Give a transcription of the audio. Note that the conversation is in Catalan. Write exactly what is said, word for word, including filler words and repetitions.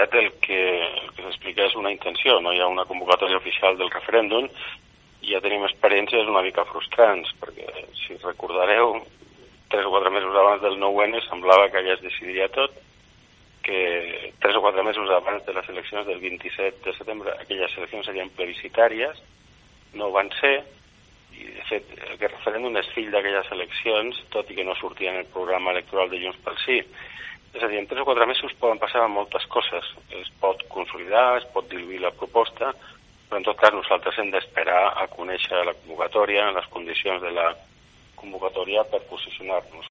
realitat el que, el que s'explica és una intenció, no hi ha una convocatòria oficial del referèndum i ja tenim experiències una mica frustrants, perquè si recordareu, tres o quatre mesos abans del nou ene semblava que allà es decidiria tot, que tres o quatre mesos abans de les eleccions del vint-i-set de setembre aquelles eleccions serien plebiscitàries, no ho van ser, i de fet aquest referèndum és fill d'aquelles eleccions, tot i que no sortia en el programa electoral de Junts pel Sí. És a dir, en tres o quatre mesos poden passar moltes coses, es pot consolidar, es pot diluir la proposta, però en tot cas nosaltres hem d'esperar a conèixer la convocatòria, les condicions de la convocatòria per posicionar-nos.